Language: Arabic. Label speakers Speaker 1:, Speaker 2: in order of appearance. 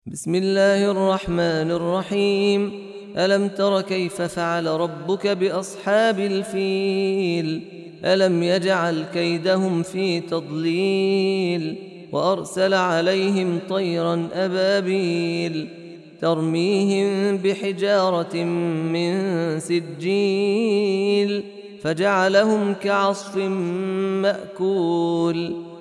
Speaker 1: بسم الله الرحمن الرحيم. ألم تر كيف فعل ربك بأصحاب الفيل؟ ألم يجعل كيدهم في تضليل وأرسل عليهم طيرا أبابيل ترميهم بحجارة من سجيل فجعلهم كعصف مأكول